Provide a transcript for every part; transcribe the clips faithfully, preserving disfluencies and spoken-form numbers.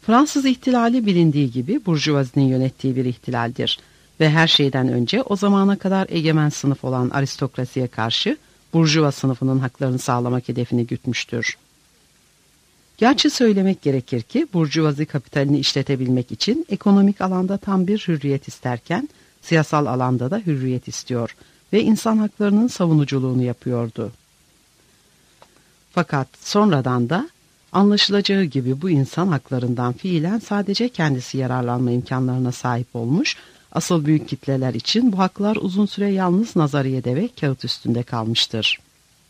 Fransız ihtilali bilindiği gibi burjuvazinin yönettiği bir ihtilaldir ve her şeyden önce o zamana kadar egemen sınıf olan aristokrasiye karşı burjuva sınıfının haklarını sağlamak hedefini gütmüştür. Gerçi söylemek gerekir ki burjuvazi kapitalini işletebilmek için ekonomik alanda tam bir hürriyet isterken siyasal alanda da hürriyet istiyor ve insan haklarının savunuculuğunu yapıyordu. Fakat sonradan da anlaşılacağı gibi bu insan haklarından fiilen sadece kendisi yararlanma imkanlarına sahip olmuş, asıl büyük kitleler için bu haklar uzun süre yalnız nazariyede ve kağıt üstünde kalmıştır.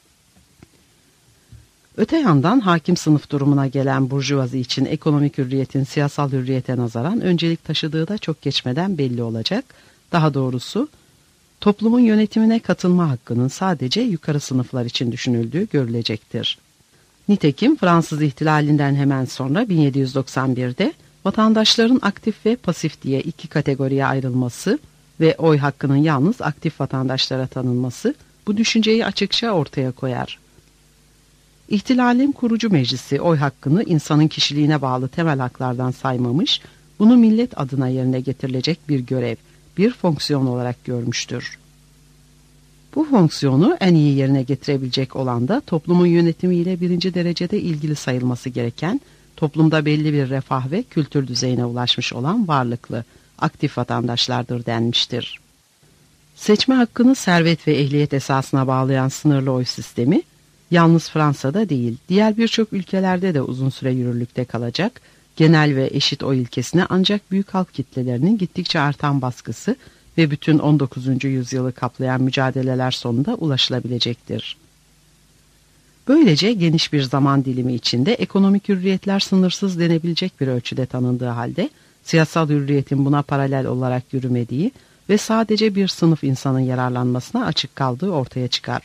Öte yandan hakim sınıf durumuna gelen burjuvazi için ekonomik hürriyetin siyasal hürriyete nazaran öncelik taşıdığı da çok geçmeden belli olacak. Daha doğrusu toplumun yönetimine katılma hakkının sadece yukarı sınıflar için düşünüldüğü görülecektir. Nitekim Fransız ihtilalinden hemen sonra bin yedi yüz doksan birde vatandaşların aktif ve pasif diye iki kategoriye ayrılması ve oy hakkının yalnız aktif vatandaşlara tanınması bu düşünceyi açıkça ortaya koyar. İhtilalin kurucu meclisi oy hakkını insanın kişiliğine bağlı temel haklardan saymamış, bunu millet adına yerine getirilecek bir görev, bir fonksiyon olarak görmüştür. Bu fonksiyonu en iyi yerine getirebilecek olan da toplumun yönetimiyle birinci derecede ilgili sayılması gereken, toplumda belli bir refah ve kültür düzeyine ulaşmış olan varlıklı, aktif vatandaşlardır denmiştir. Seçme hakkını servet ve ehliyet esasına bağlayan sınırlı oy sistemi, yalnız Fransa'da değil, diğer birçok ülkelerde de uzun süre yürürlükte kalacak, genel ve eşit oy ilkesine ancak büyük halk kitlelerinin gittikçe artan baskısı ve bütün on dokuzuncu yüzyılı kaplayan mücadeleler sonunda ulaşılabilecektir. Böylece geniş bir zaman dilimi içinde ekonomik hürriyetler sınırsız denebilecek bir ölçüde tanındığı halde, siyasal hürriyetin buna paralel olarak yürümediği ve sadece bir sınıf insanın yararlanmasına açık kaldığı ortaya çıkar.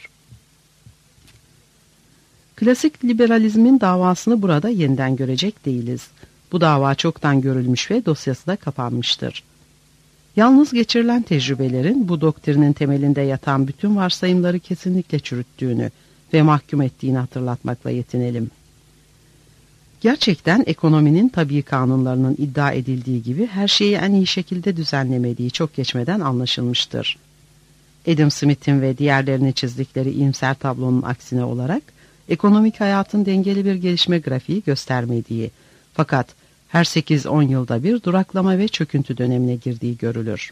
Klasik liberalizmin davasını burada yeniden görecek değiliz. Bu dava çoktan görülmüş ve dosyası da kapanmıştır. Yalnız geçirilen tecrübelerin bu doktrinin temelinde yatan bütün varsayımları kesinlikle çürüttüğünü ve mahkum ettiğini hatırlatmakla yetinelim. Gerçekten ekonominin tabii kanunlarının iddia edildiği gibi her şeyi en iyi şekilde düzenlemediği çok geçmeden anlaşılmıştır. Adam Smith'in ve diğerlerinin çizdikleri iyimser tablonun aksine olarak ekonomik hayatın dengeli bir gelişme grafiği göstermediği, fakat her sekiz on yılda bir duraklama ve çöküntü dönemine girdiği görülür.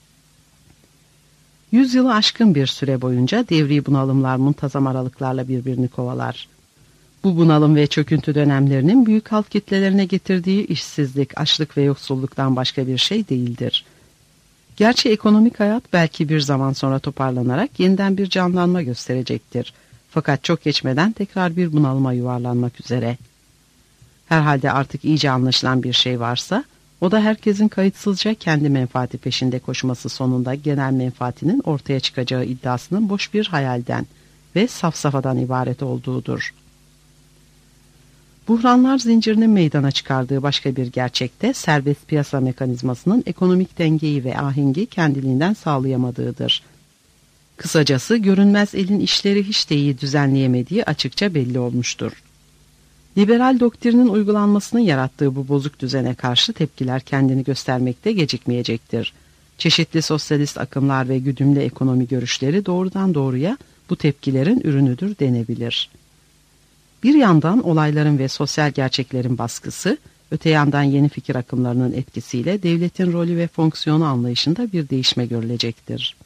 Yüzyılı aşkın bir süre boyunca devri bunalımlar muntazam aralıklarla birbirini kovalar. Bu bunalım ve çöküntü dönemlerinin büyük halk kitlelerine getirdiği işsizlik, açlık ve yoksulluktan başka bir şey değildir. Gerçi ekonomik hayat belki bir zaman sonra toparlanarak yeniden bir canlanma gösterecektir. Fakat çok geçmeden tekrar bir bunalıma yuvarlanmak üzere. Herhalde artık iyice anlaşılan bir şey varsa, o da herkesin kayıtsızca kendi menfaati peşinde koşması sonunda genel menfaatinin ortaya çıkacağı iddiasının boş bir hayalden ve safsafadan ibaret olduğudur. Buhranlar zincirinin meydana çıkardığı başka bir gerçekte serbest piyasa mekanizmasının ekonomik dengeyi ve ahengi kendiliğinden sağlayamadığıdır. Kısacası görünmez elin işleri hiç de iyi düzenleyemediği açıkça belli olmuştur. Liberal doktrinin uygulanmasının yarattığı bu bozuk düzene karşı tepkiler kendini göstermekte gecikmeyecektir. Çeşitli sosyalist akımlar ve güdümlü ekonomi görüşleri doğrudan doğruya bu tepkilerin ürünüdür denebilir. Bir yandan olayların ve sosyal gerçeklerin baskısı, öte yandan yeni fikir akımlarının etkisiyle devletin rolü ve fonksiyonu anlayışında bir değişme görülecektir.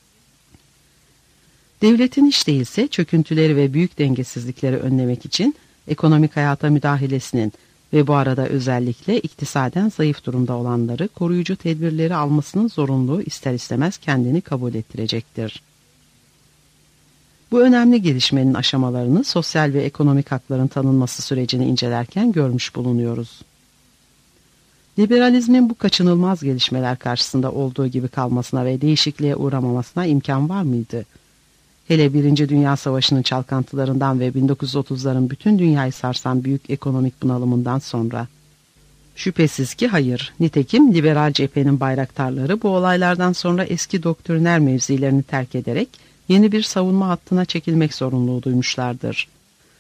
Devletin hiç değilse çöküntüleri ve büyük dengesizlikleri önlemek için ekonomik hayata müdahalesinin ve bu arada özellikle iktisaden zayıf durumda olanları koruyucu tedbirleri almasının zorunluluğu ister istemez kendini kabul ettirecektir. Bu önemli gelişmenin aşamalarını sosyal ve ekonomik hakların tanınması sürecini incelerken görmüş bulunuyoruz. Liberalizmin bu kaçınılmaz gelişmeler karşısında olduğu gibi kalmasına ve değişikliğe uğramamasına imkan var mıydı? Hele Birinci Dünya Savaşı'nın çalkantılarından ve bin dokuz yüz otuzların bütün dünyayı sarsan büyük ekonomik bunalımından sonra. Şüphesiz ki hayır. Nitekim liberal cephenin bayraktarları bu olaylardan sonra eski doktriner mevzilerini terk ederek yeni bir savunma hattına çekilmek zorunluluğu duymuşlardır.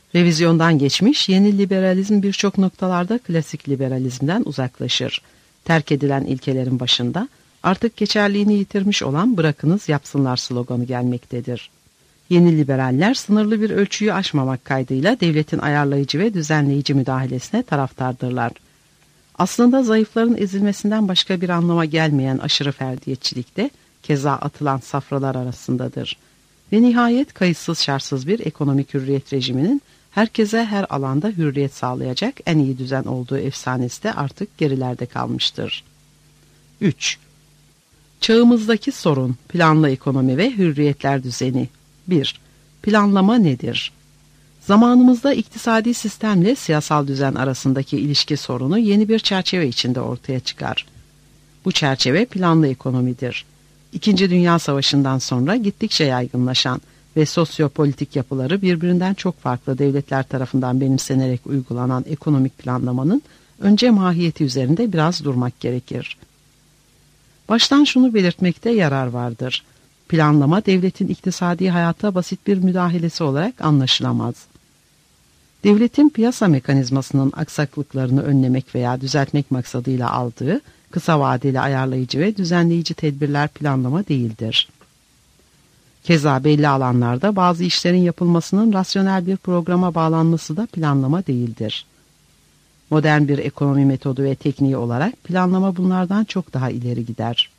Revizyondan geçmiş yeni liberalizm birçok noktalarda klasik liberalizmden uzaklaşır. Terk edilen ilkelerin başında artık geçerliğini yitirmiş olan "bırakınız yapsınlar" sloganı gelmektedir. Yeni liberaller sınırlı bir ölçüyü aşmamak kaydıyla devletin ayarlayıcı ve düzenleyici müdahalesine taraftardırlar. Aslında zayıfların ezilmesinden başka bir anlama gelmeyen aşırı ferdiyetçilik de keza atılan safralar arasındadır. Ve nihayet kayıtsız şartsız bir ekonomik hürriyet rejiminin herkese her alanda hürriyet sağlayacak en iyi düzen olduğu efsanesi de artık gerilerde kalmıştır. üç. Çağımızdaki sorun, planlı ekonomi ve hürriyetler düzeni. bir. Planlama nedir? Zamanımızda iktisadi sistemle siyasal düzen arasındaki ilişki sorunu yeni bir çerçeve içinde ortaya çıkar. Bu çerçeve planlı ekonomidir. İkinci Dünya Savaşı'ndan sonra gittikçe yaygınlaşan ve sosyopolitik yapıları birbirinden çok farklı devletler tarafından benimsenerek uygulanan ekonomik planlamanın önce mahiyeti üzerinde biraz durmak gerekir. Baştan şunu belirtmekte yarar vardır. Planlama devletin iktisadi hayata basit bir müdahalesi olarak anlaşılamaz. Devletin piyasa mekanizmasının aksaklıklarını önlemek veya düzeltmek maksadıyla aldığı kısa vadeli ayarlayıcı ve düzenleyici tedbirler planlama değildir. Keza belli alanlarda bazı işlerin yapılmasının rasyonel bir programa bağlanması da planlama değildir. Modern bir ekonomi metodu ve tekniği olarak planlama bunlardan çok daha ileri gider.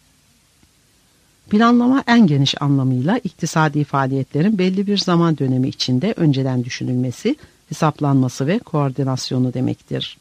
Planlama en geniş anlamıyla iktisadi faaliyetlerin belli bir zaman dönemi içinde önceden düşünülmesi, hesaplanması ve koordinasyonu demektir.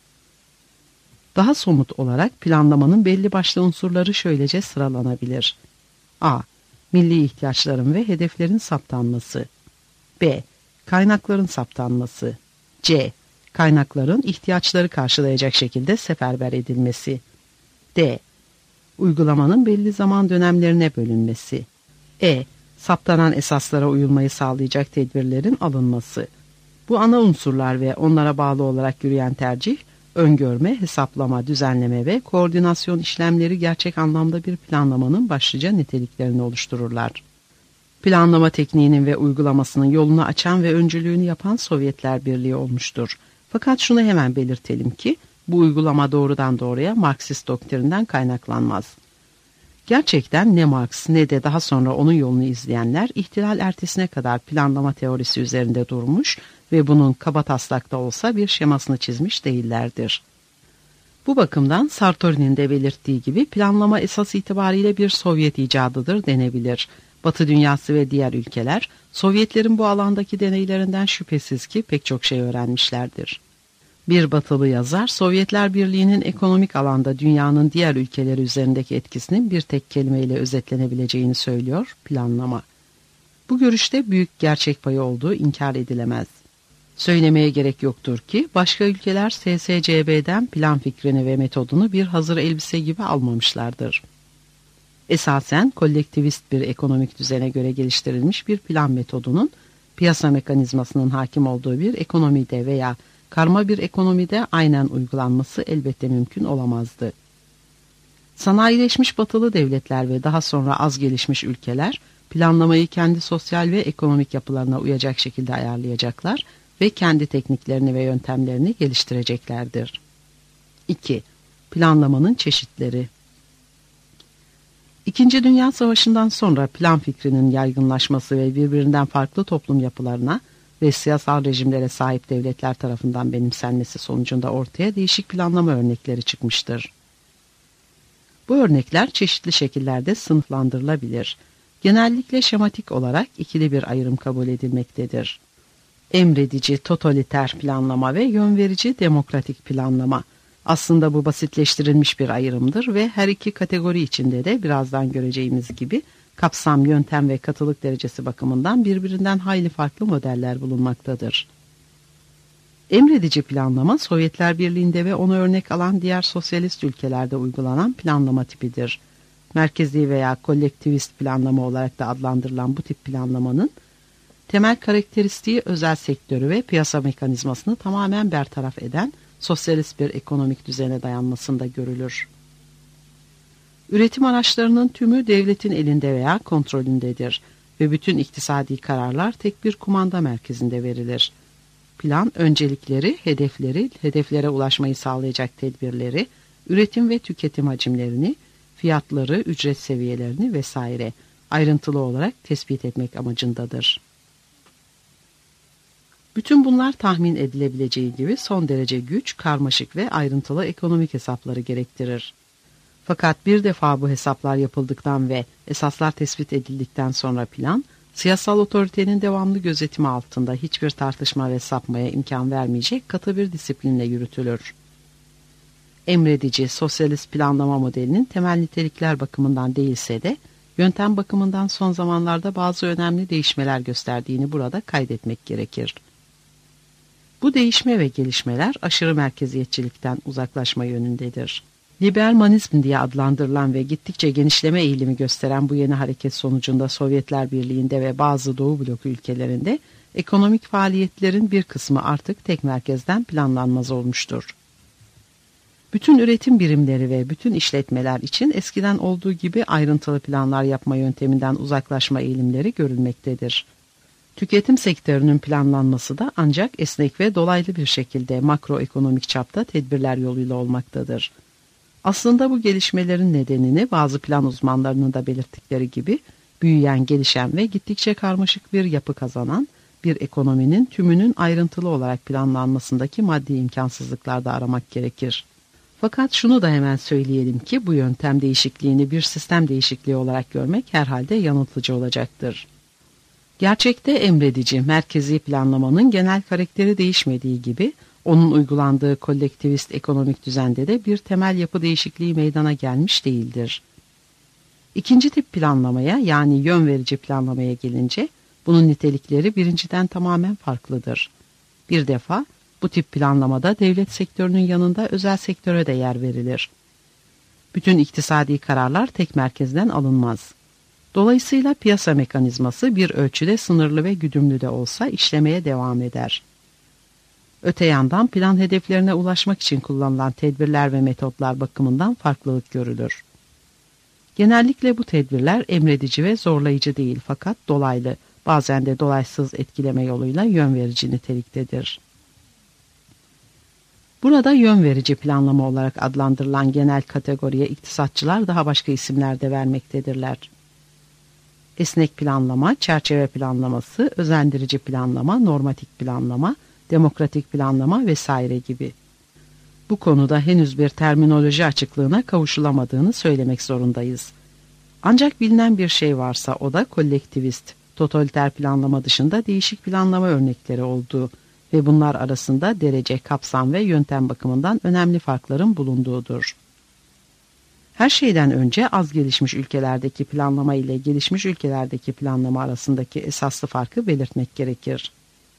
Daha somut olarak planlamanın belli başlı unsurları şöylece sıralanabilir. A. Milli ihtiyaçların ve hedeflerin saptanması. B. Kaynakların saptanması. C. Kaynakların ihtiyaçları karşılayacak şekilde seferber edilmesi. D. Uygulamanın belli zaman dönemlerine bölünmesi. E. Saptanan esaslara uyulmayı sağlayacak tedbirlerin alınması. Bu ana unsurlar ve onlara bağlı olarak yürüyen tercih, öngörme, hesaplama, düzenleme ve koordinasyon işlemleri gerçek anlamda bir planlamanın başlıca niteliklerini oluştururlar. Planlama tekniğinin ve uygulamasının yolunu açan ve öncülüğünü yapan Sovyetler Birliği olmuştur. Fakat şunu hemen belirtelim ki, bu uygulama doğrudan doğruya Marksist doktrinden kaynaklanmaz. Gerçekten ne Marx ne de daha sonra onun yolunu izleyenler ihtilal ertesine kadar planlama teorisi üzerinde durmuş ve bunun kabataslakta olsa bir şemasını çizmiş değillerdir. Bu bakımdan Sartori'nin de belirttiği gibi planlama esas itibariyle bir Sovyet icadıdır denebilir. Batı dünyası ve diğer ülkeler Sovyetlerin bu alandaki deneylerinden şüphesiz ki pek çok şey öğrenmişlerdir. Bir batılı yazar, Sovyetler Birliği'nin ekonomik alanda dünyanın diğer ülkeleri üzerindeki etkisinin bir tek kelimeyle özetlenebileceğini söylüyor: planlama. Bu görüşte büyük gerçek payı olduğu inkar edilemez. Söylemeye gerek yoktur ki başka ülkeler S S C B'den plan fikrini ve metodunu bir hazır elbise gibi almamışlardır. Esasen kolektivist bir ekonomik düzene göre geliştirilmiş bir plan metodunun piyasa mekanizmasının hakim olduğu bir ekonomide veya karma bir ekonomide aynen uygulanması elbette mümkün olamazdı. Sanayileşmiş batılı devletler ve daha sonra az gelişmiş ülkeler planlamayı kendi sosyal ve ekonomik yapılarına uyacak şekilde ayarlayacaklar ve kendi tekniklerini ve yöntemlerini geliştireceklerdir. iki. Planlamanın çeşitleri. İkinci Dünya Savaşı'ndan sonra plan fikrinin yaygınlaşması ve birbirinden farklı toplum yapılarına ve siyasal rejimlere sahip devletler tarafından benimsenmesi sonucunda ortaya değişik planlama örnekleri çıkmıştır. Bu örnekler çeşitli şekillerde sınıflandırılabilir. Genellikle şematik olarak ikili bir ayrım kabul edilmektedir. Emredici, totaliter planlama ve yönverici, demokratik planlama. Aslında bu basitleştirilmiş bir ayrımdır ve her iki kategori içinde de birazdan göreceğimiz gibi kapsam, yöntem ve katılık derecesi bakımından birbirinden hayli farklı modeller bulunmaktadır. Emredici planlama, Sovyetler Birliği'nde ve onu örnek alan diğer sosyalist ülkelerde uygulanan planlama tipidir. Merkezi veya kolektivist planlama olarak da adlandırılan bu tip planlamanın temel karakteristiği özel sektörü ve piyasa mekanizmasını tamamen bertaraf eden sosyalist bir ekonomik düzene dayanmasında görülür. Üretim araçlarının tümü devletin elinde veya kontrolündedir ve bütün iktisadi kararlar tek bir kumanda merkezinde verilir. Plan, öncelikleri, hedefleri, hedeflere ulaşmayı sağlayacak tedbirleri, üretim ve tüketim hacimlerini, fiyatları, ücret seviyelerini vesaire ayrıntılı olarak tespit etmek amacındadır. Bütün bunlar tahmin edilebileceği gibi son derece güç, karmaşık ve ayrıntılı ekonomik hesapları gerektirir. Fakat bir defa bu hesaplar yapıldıktan ve esaslar tespit edildikten sonra plan, siyasal otoritenin devamlı gözetimi altında hiçbir tartışma ve sapmaya imkan vermeyecek katı bir disiplinle yürütülür. Emredici, sosyalist planlama modelinin temel nitelikler bakımından değilse de, yöntem bakımından son zamanlarda bazı önemli değişmeler gösterdiğini burada kaydetmek gerekir. Bu değişme ve gelişmeler aşırı merkeziyetçilikten uzaklaşma yönündedir. Libermanizm diye adlandırılan ve gittikçe genişleme eğilimi gösteren bu yeni hareket sonucunda Sovyetler Birliği'nde ve bazı Doğu bloku ülkelerinde ekonomik faaliyetlerin bir kısmı artık tek merkezden planlanmaz olmuştur. Bütün üretim birimleri ve bütün işletmeler için eskiden olduğu gibi ayrıntılı planlar yapma yönteminden uzaklaşma eğilimleri görülmektedir. Tüketim sektörünün planlanması da ancak esnek ve dolaylı bir şekilde makroekonomik çapta tedbirler yoluyla olmaktadır. Aslında bu gelişmelerin nedenini bazı plan uzmanlarının da belirttikleri gibi büyüyen, gelişen ve gittikçe karmaşık bir yapı kazanan bir ekonominin tümünün ayrıntılı olarak planlanmasındaki maddi imkansızlıklarda aramak gerekir. Fakat şunu da hemen söyleyelim ki bu yöntem değişikliğini bir sistem değişikliği olarak görmek herhalde yanıltıcı olacaktır. Gerçekte emredici, merkezi planlamanın genel karakteri değişmediği gibi onun uygulandığı kolektivist ekonomik düzende de bir temel yapı değişikliği meydana gelmiş değildir. İkinci tip planlamaya yani yön verici planlamaya gelince bunun nitelikleri birinciden tamamen farklıdır. Bir defa bu tip planlamada devlet sektörünün yanında özel sektöre de yer verilir. Bütün iktisadi kararlar tek merkezden alınmaz. Dolayısıyla piyasa mekanizması bir ölçüde sınırlı ve güdümlü de olsa işlemeye devam eder. Öte yandan plan hedeflerine ulaşmak için kullanılan tedbirler ve metotlar bakımından farklılık görülür. Genellikle bu tedbirler emredici ve zorlayıcı değil fakat dolaylı, bazen de dolaysız etkileme yoluyla yön verici niteliktedir. Burada yön verici planlama olarak adlandırılan genel kategoriye iktisatçılar daha başka isimler de vermektedirler. Esnek planlama, çerçeve planlaması, özendirici planlama, normatik planlama, demokratik planlama vesaire gibi. Bu konuda henüz bir terminoloji açıklığına kavuşulamadığını söylemek zorundayız. Ancak bilinen bir şey varsa o da kolektivist, totaliter planlama dışında değişik planlama örnekleri olduğu ve bunlar arasında derece, kapsam ve yöntem bakımından önemli farkların bulunduğudur. Her şeyden önce az gelişmiş ülkelerdeki planlama ile gelişmiş ülkelerdeki planlama arasındaki esaslı farkı belirtmek gerekir.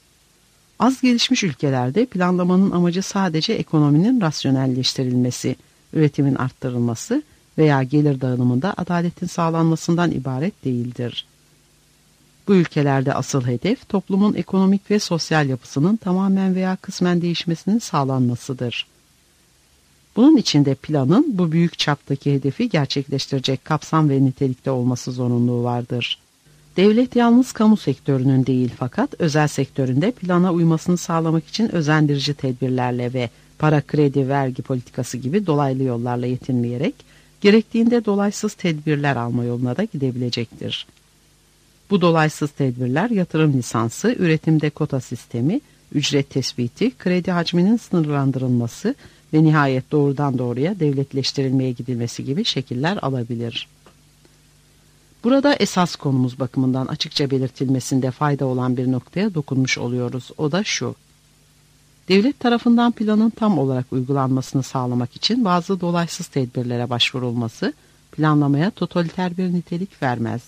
Az gelişmiş ülkelerde planlamanın amacı sadece ekonominin rasyonelleştirilmesi, üretimin arttırılması veya gelir dağılımında adaletin sağlanmasından ibaret değildir. Bu ülkelerde asıl hedef toplumun ekonomik ve sosyal yapısının tamamen veya kısmen değişmesinin sağlanmasıdır. Bunun içinde planın bu büyük çaptaki hedefi gerçekleştirecek kapsam ve nitelikte olması zorunluluğu vardır. Devlet yalnız kamu sektörünün değil fakat özel sektöründe plana uymasını sağlamak için özendirici tedbirlerle ve para, kredi, vergi politikası gibi dolaylı yollarla yetinmeyerek gerektiğinde dolaysız tedbirler alma yoluna da gidebilecektir. Bu dolaysız tedbirler yatırım lisansı, üretimde kota sistemi, ücret tespiti, kredi hacminin sınırlandırılması ve nihayet doğrudan doğruya devletleştirilmeye gidilmesi gibi şekiller alabilir. Burada esas konumuz bakımından açıkça belirtilmesinde fayda olan bir noktaya dokunmuş oluyoruz. O da şu: devlet tarafından planın tam olarak uygulanmasını sağlamak için bazı dolaysız tedbirlere başvurulması planlamaya totaliter bir nitelik vermez.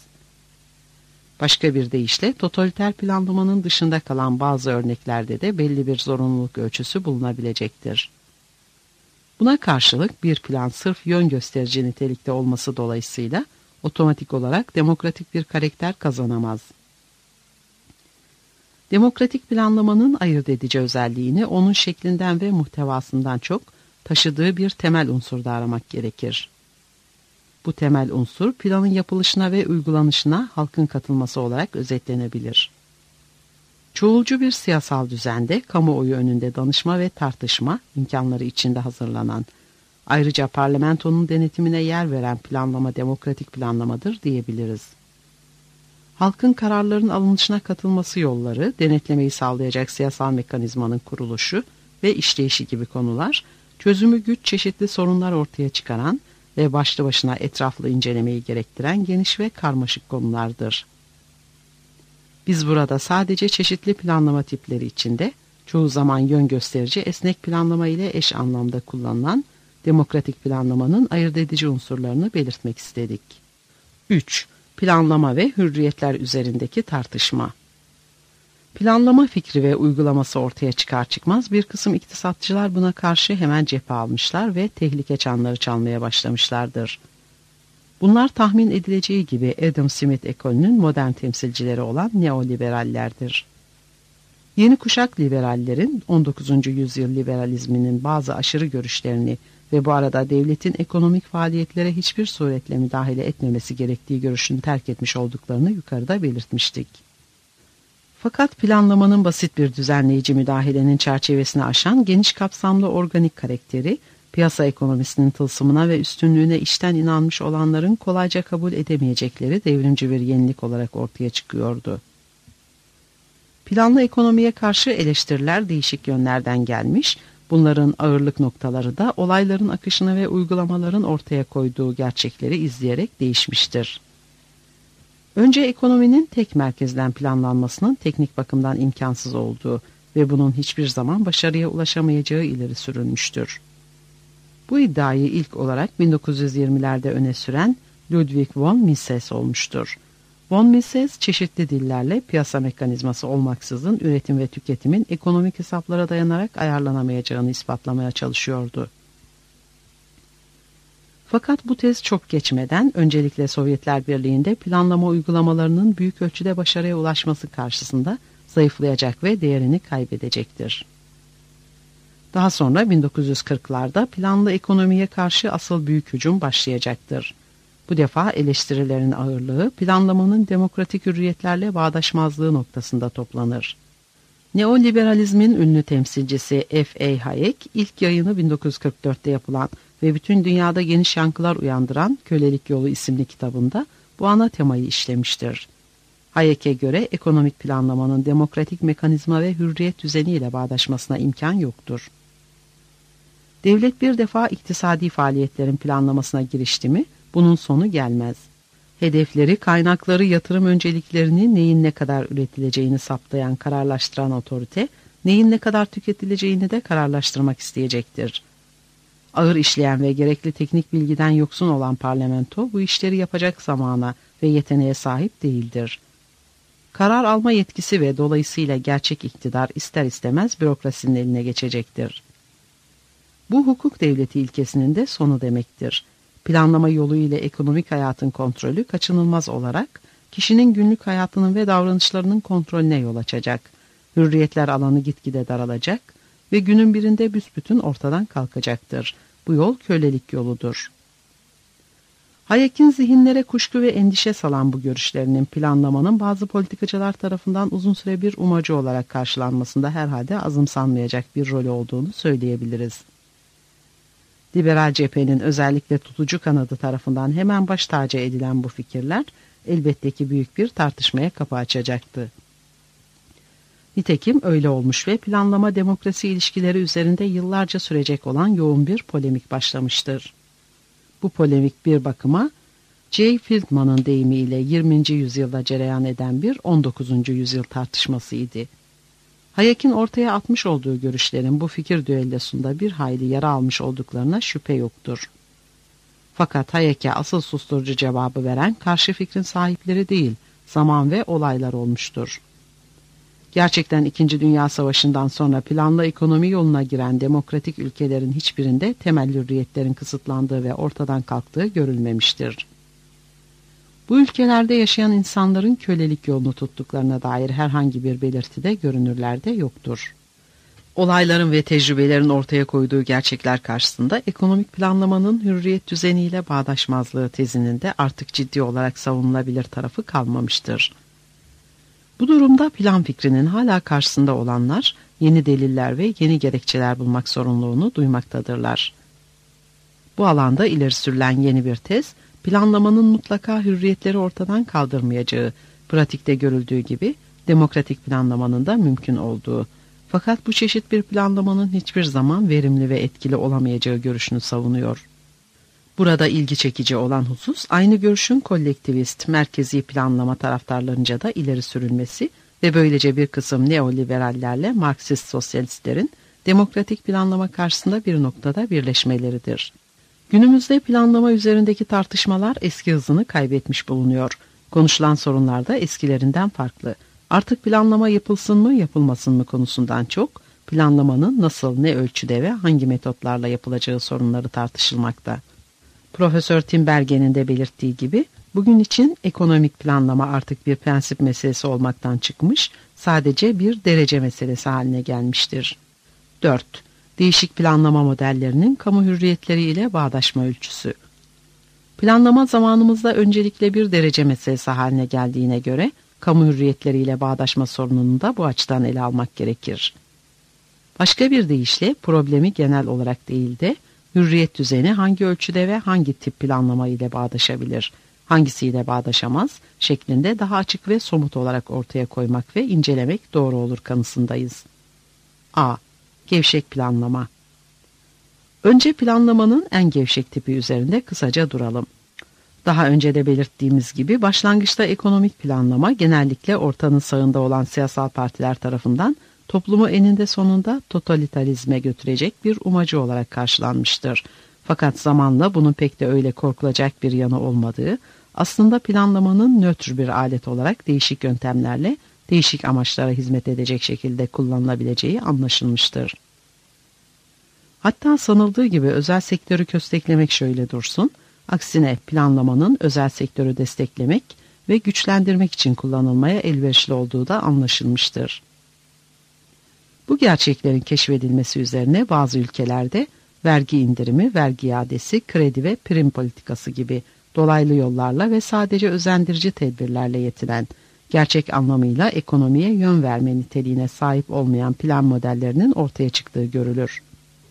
Başka bir deyişle totaliter planlamanın dışında kalan bazı örneklerde de belli bir zorunluluk ölçüsü bulunabilecektir. Buna karşılık bir plan sırf yön gösterici nitelikte olması dolayısıyla otomatik olarak demokratik bir karakter kazanamaz. Demokratik planlamanın ayırt edici özelliğini onun şeklinden ve muhtevasından çok taşıdığı bir temel unsurda aramak gerekir. Bu temel unsur planın yapılışına ve uygulanışına halkın katılması olarak özetlenebilir. Çoğulcu bir siyasal düzende kamuoyu önünde danışma ve tartışma imkanları içinde hazırlanan, ayrıca parlamentonun denetimine yer veren planlama demokratik planlamadır diyebiliriz. Halkın kararların alınışına katılması yolları, denetlemeyi sağlayacak siyasal mekanizmanın kuruluşu ve işleyişi gibi konular, çözümü güç çeşitli sorunlar ortaya çıkaran ve başlı başına etraflı incelemeyi gerektiren geniş ve karmaşık konulardır. Biz burada sadece çeşitli planlama tipleri içinde, çoğu zaman yön gösterici esnek planlama ile eş anlamda kullanılan demokratik planlamanın ayırt edici unsurlarını belirtmek istedik. üç. Planlama ve hürriyetler üzerindeki tartışma. Planlama fikri ve uygulaması ortaya çıkar çıkmaz bir kısım iktisatçılar buna karşı hemen cephe almışlar ve tehlike çanları çalmaya başlamışlardır. Bunlar tahmin edileceği gibi Adam Smith ekolünün modern temsilcileri olan neoliberallerdir. Yeni kuşak liberallerin on dokuzuncu yüzyıl liberalizminin bazı aşırı görüşlerini ve bu arada devletin ekonomik faaliyetlere hiçbir suretle müdahale etmemesi gerektiği görüşünü terk etmiş olduklarını yukarıda belirtmiştik. Fakat planlamanın basit bir düzenleyici müdahalenin çerçevesini aşan geniş kapsamlı organik karakteri, piyasa ekonomisinin tılsımına ve üstünlüğüne içten inanmış olanların kolayca kabul edemeyecekleri devrimci bir yenilik olarak ortaya çıkıyordu. Planlı ekonomiye karşı eleştiriler değişik yönlerden gelmiş, bunların ağırlık noktaları da olayların akışını ve uygulamaların ortaya koyduğu gerçekleri izleyerek değişmiştir. Önce ekonominin tek merkezden planlanmasının teknik bakımdan imkansız olduğu ve bunun hiçbir zaman başarıya ulaşamayacağı ileri sürülmüştür. Bu iddiayı ilk olarak bin dokuz yüz yirmilerde öne süren Ludwig von Mises olmuştur. Von Mises çeşitli dillerle piyasa mekanizması olmaksızın üretim ve tüketimin ekonomik hesaplara dayanarak ayarlanamayacağını ispatlamaya çalışıyordu. Fakat bu tez çok geçmeden öncelikle Sovyetler Birliği'nde planlama uygulamalarının büyük ölçüde başarıya ulaşması karşısında zayıflayacak ve değerini kaybedecektir. Daha sonra bin dokuz yüz kırklarda planlı ekonomiye karşı asıl büyük hücum başlayacaktır. Bu defa eleştirilerin ağırlığı planlamanın demokratik hürriyetlerle bağdaşmazlığı noktasında toplanır. Neoliberalizmin ünlü temsilcisi F A Hayek ilk yayını bin dokuz yüz kırk dörtte yapılan ve bütün dünyada geniş yankılar uyandıran Kölelik Yolu isimli kitabında bu ana temayı işlemiştir. Hayek'e göre ekonomik planlamanın demokratik mekanizma ve hürriyet düzeniyle bağdaşmasına imkan yoktur. Devlet bir defa iktisadi faaliyetlerin planlamasına girişti mi, bunun sonu gelmez. Hedefleri, kaynakları, yatırım önceliklerini, neyin ne kadar üretileceğini saptayan, kararlaştıran otorite, neyin ne kadar tüketileceğini de kararlaştırmak isteyecektir. Ağır işleyen ve gerekli teknik bilgiden yoksun olan parlamento bu işleri yapacak zamana ve yeteneğe sahip değildir. Karar alma yetkisi ve dolayısıyla gerçek iktidar ister istemez bürokrasinin eline geçecektir. Bu hukuk devleti ilkesinin de sonu demektir. Planlama yolu ile ekonomik hayatın kontrolü kaçınılmaz olarak kişinin günlük hayatının ve davranışlarının kontrolüne yol açacak. Hürriyetler alanı gitgide daralacak ve günün birinde büsbütün ortadan kalkacaktır. Bu yol kölelik yoludur. Hayek'in zihinlere kuşku ve endişe salan bu görüşlerinin planlamanın bazı politikacılar tarafından uzun süre bir umacı olarak karşılanmasında herhalde azımsanmayacak bir rolü olduğunu söyleyebiliriz. Liberal cephenin özellikle tutucu kanadı tarafından hemen baş tacı edilen bu fikirler elbette ki büyük bir tartışmaya kapı açacaktı. Nitekim öyle olmuş ve planlama demokrasi ilişkileri üzerinde yıllarca sürecek olan yoğun bir polemik başlamıştır. Bu polemik bir bakıma J. Fieldman'ın deyimiyle yirminci yüzyılda cereyan eden bir on dokuzuncu yüzyıl tartışmasıydı. Hayek'in ortaya atmış olduğu görüşlerin bu fikir düellosunda bir hayli yara almış olduklarına şüphe yoktur. Fakat Hayek'e asıl susturucu cevabı veren karşı fikrin sahipleri değil, zaman ve olaylar olmuştur. Gerçekten İkinci Dünya Savaşı'ndan sonra planlı ekonomi yoluna giren demokratik ülkelerin hiçbirinde temel hürriyetlerin kısıtlandığı ve ortadan kalktığı görülmemiştir. Bu ülkelerde yaşayan insanların kölelik yolunu tuttuklarına dair herhangi bir belirti de görünürlerde yoktur. Olayların ve tecrübelerin ortaya koyduğu gerçekler karşısında ekonomik planlamanın hürriyet düzeniyle bağdaşmazlığı tezinin de artık ciddi olarak savunulabilir tarafı kalmamıştır. Bu durumda plan fikrinin hala karşısında olanlar yeni deliller ve yeni gerekçeler bulmak zorunluluğunu duymaktadırlar. Bu alanda ileri sürülen yeni bir tez, planlamanın mutlaka hürriyetleri ortadan kaldırmayacağı, pratikte görüldüğü gibi demokratik planlamanın da mümkün olduğu. Fakat bu çeşit bir planlamanın hiçbir zaman verimli ve etkili olamayacağı görüşünü savunuyor. Burada ilgi çekici olan husus, aynı görüşün kolektivist, merkezi planlama taraftarlarınca da ileri sürülmesi ve böylece bir kısım neoliberallerle Marksist sosyalistlerin demokratik planlama karşısında bir noktada birleşmeleridir. Günümüzde planlama üzerindeki tartışmalar eski hızını kaybetmiş bulunuyor. Konuşulan sorunlar da eskilerinden farklı. Artık planlama yapılsın mı yapılmasın mı konusundan çok, planlamanın nasıl, ne ölçüde ve hangi metotlarla yapılacağı sorunları tartışılmakta. Profesör Tinbergen'in de belirttiği gibi, bugün için ekonomik planlama artık bir prensip meselesi olmaktan çıkmış, sadece bir derece meselesi haline gelmiştir. dört. Değişik planlama modellerinin kamu hürriyetleri ile bağdaşma ölçüsü. Planlama zamanımızda öncelikle bir derece meselesi haline geldiğine göre, kamu hürriyetleriyle bağdaşma sorununu da bu açıdan ele almak gerekir. Başka bir deyişle problemi genel olarak değil de hürriyet düzeni hangi ölçüde ve hangi tip planlama ile bağdaşabilir, hangisiyle bağdaşamaz şeklinde daha açık ve somut olarak ortaya koymak ve incelemek doğru olur kanısındayız. A. Gevşek planlama. Önce planlamanın en gevşek tipi üzerinde kısaca duralım. Daha önce de belirttiğimiz gibi başlangıçta ekonomik planlama genellikle ortanın sağında olan siyasal partiler tarafından toplumu eninde sonunda totalitarizme götürecek bir umacı olarak karşılanmıştır. Fakat zamanla bunun pek de öyle korkulacak bir yanı olmadığı, aslında planlamanın nötr bir alet olarak değişik yöntemlerle değişik amaçlara hizmet edecek şekilde kullanılabileceği anlaşılmıştır. Hatta sanıldığı gibi özel sektörü kösteklemek şöyle dursun, aksine planlamanın özel sektörü desteklemek ve güçlendirmek için kullanılmaya elverişli olduğu da anlaşılmıştır. Bu gerçeklerin keşfedilmesi üzerine bazı ülkelerde vergi indirimi, vergi iadesi, kredi ve prim politikası gibi dolaylı yollarla ve sadece özendirici tedbirlerle yetinen, gerçek anlamıyla ekonomiye yön verme niteliğine sahip olmayan plan modellerinin ortaya çıktığı görülür.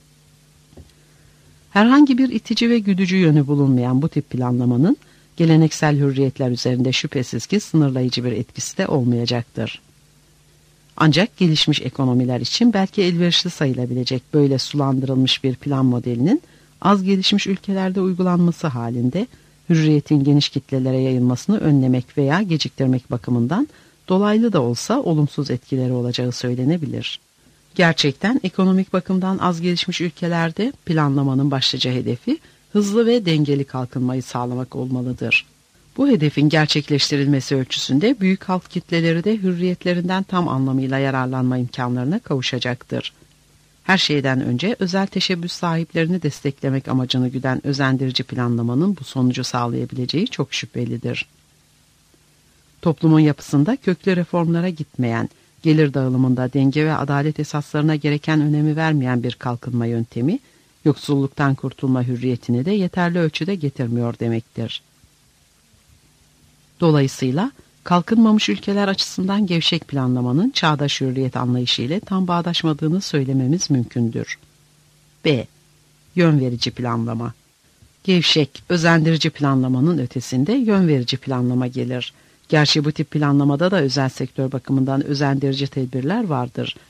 Herhangi bir itici ve güdücü yönü bulunmayan bu tip planlamanın geleneksel hürriyetler üzerinde şüphesiz ki sınırlayıcı bir etkisi de olmayacaktır. Ancak gelişmiş ekonomiler için belki elverişli sayılabilecek böyle sulandırılmış bir plan modelinin az gelişmiş ülkelerde uygulanması halinde hürriyetin geniş kitlelere yayılmasını önlemek veya geciktirmek bakımından dolaylı da olsa olumsuz etkileri olacağı söylenebilir. Gerçekten ekonomik bakımdan az gelişmiş ülkelerde planlamanın başlıca hedefi hızlı ve dengeli kalkınmayı sağlamak olmalıdır. Bu hedefin gerçekleştirilmesi ölçüsünde büyük halk kitleleri de hürriyetlerinden tam anlamıyla yararlanma imkanlarına kavuşacaktır. Her şeyden önce özel teşebbüs sahiplerini desteklemek amacını güden özendirici planlamanın bu sonucu sağlayabileceği çok şüphelidir. Toplumun yapısında köklü reformlara gitmeyen, gelir dağılımında denge ve adalet esaslarına gereken önemi vermeyen bir kalkınma yöntemi, yoksulluktan kurtulma hürriyetini de yeterli ölçüde getirmiyor demektir. Dolayısıyla kalkınmamış ülkeler açısından gevşek planlamanın çağdaş hürriyet anlayışı ile tam bağdaşmadığını söylememiz mümkündür. B. Yön verici planlama. Gevşek, özendirici planlamanın ötesinde yön verici planlama gelir. Gerçi bu tip planlamada da özel sektör bakımından özendirici tedbirler vardır.